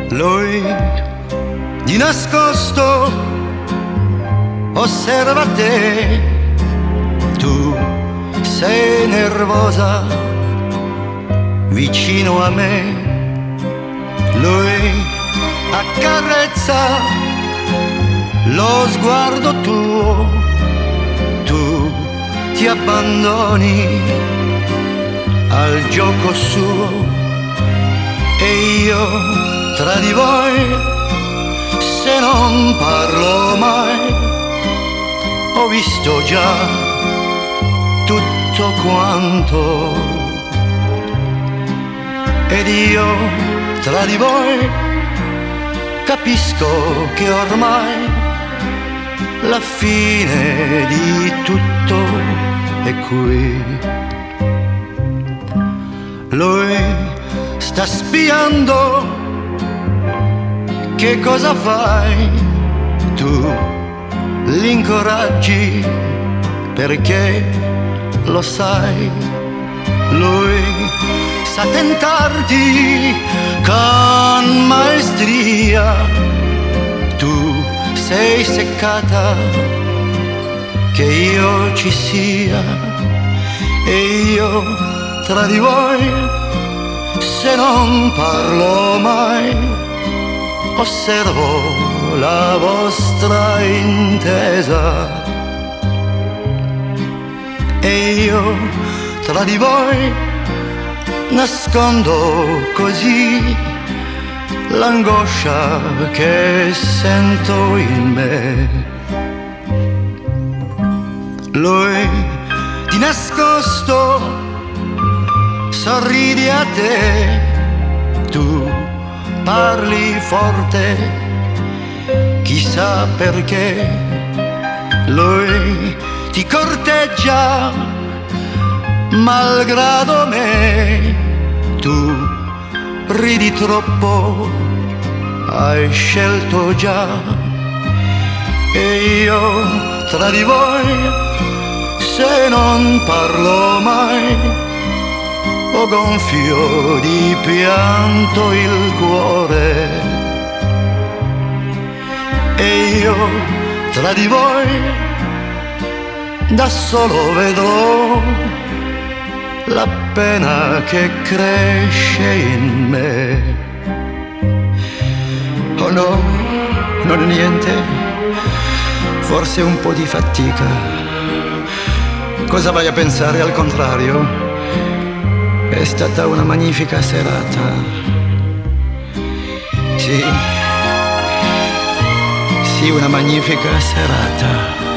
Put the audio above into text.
Lui di nascosto osserva te, tu sei nervosa vicino a me. Lui accarezza lo sguardo tuo, tu ti abbandoni al gioco suo e io tra di voi, se non parlo mai, ho visto già tutto quanto. Ed io tra di voi capisco che ormai la fine di tutto è qui. Lui sta spiando che cosa fai, tu l'incoraggi perché lo sai. Lui sa tentarti con maestria, tu sei seccata che io ci sia e io tra di voi, se non parlo mai, osservo la vostra intesa e io tra di voi nascondo così l'angoscia che sento in me. Lui di nascosto sorride a te, tu parli forte, chissà perché. Lui ti corteggia malgrado me, tu ridi troppo, hai scelto già e io tra di voi, se non parlo mai, ho gonfio di pianto il cuore e io tra di voi da solo vedo la pena che cresce in me. Oh no, non è niente, forse un po' di fatica. Cosa vai a pensare, al contrario? È stata una magnifica serata. Sì, una magnifica serata.